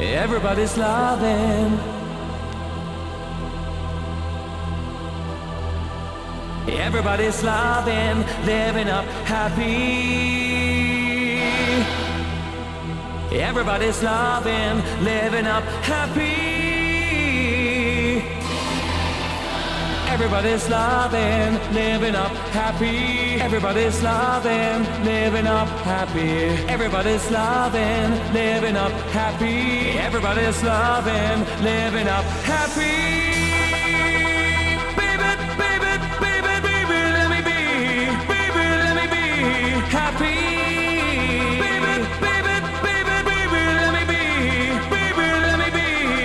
Everybody's loving. Everybody's loving, living up happy. Everybody's loving, living up happy. Everybody's loving, living up happy. Everybody's loving, living up happy. Everybody's loving, living up happy. Everybody's loving, living up happy. Baby, baby, baby, baby, let me be. Baby, let me be happy. Baby, baby, baby, baby, let me be. Baby, let me be.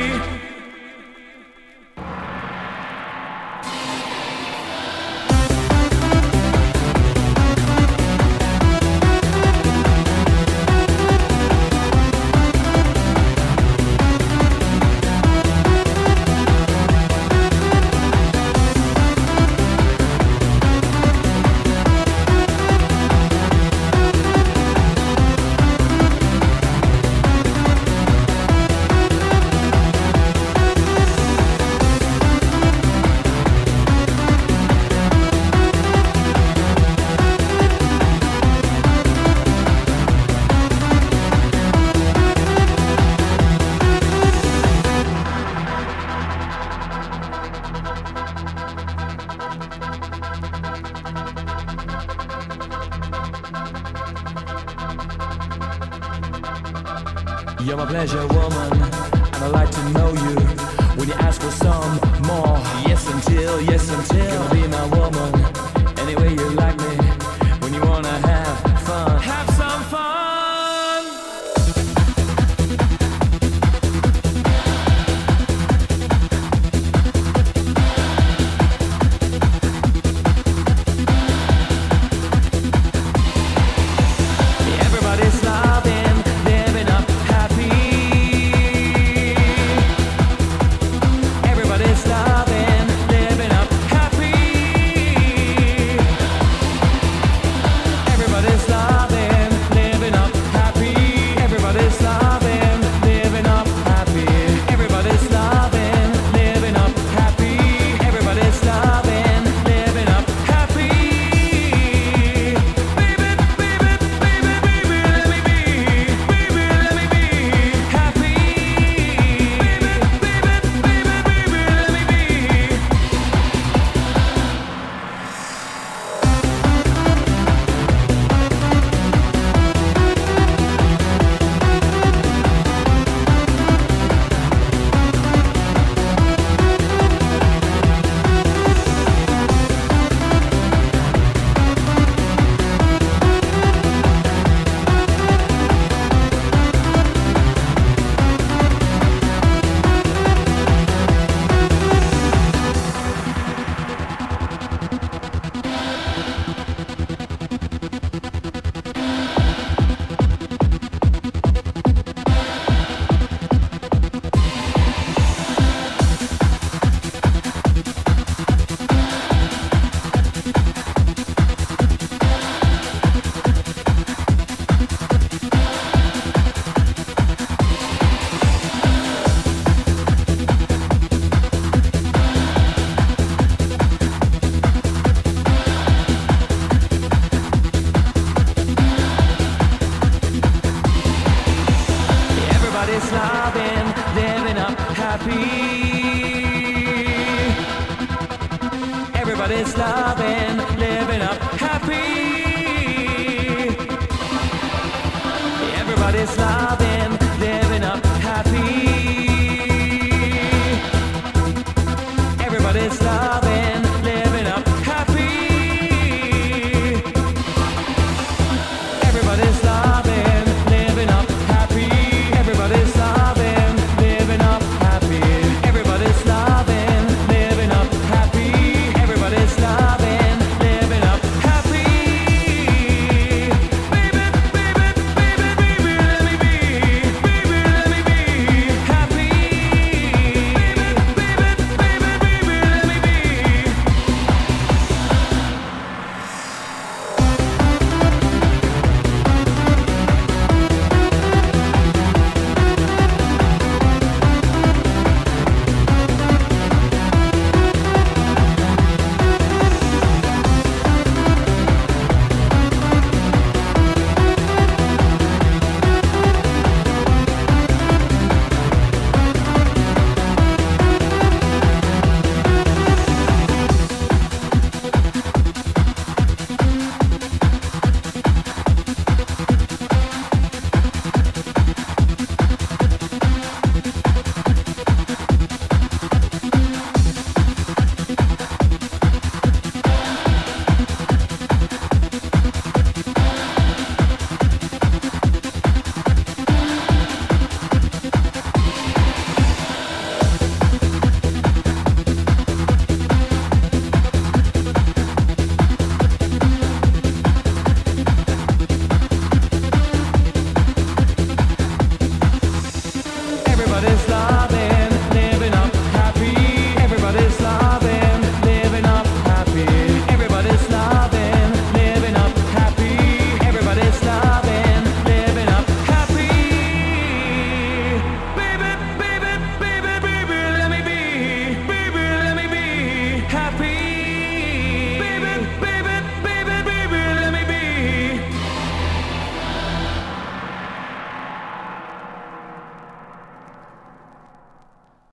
You're my pleasure woman, and I like to know you. When you ask for some more, yes until, you're gonna be my woman, any way you like me.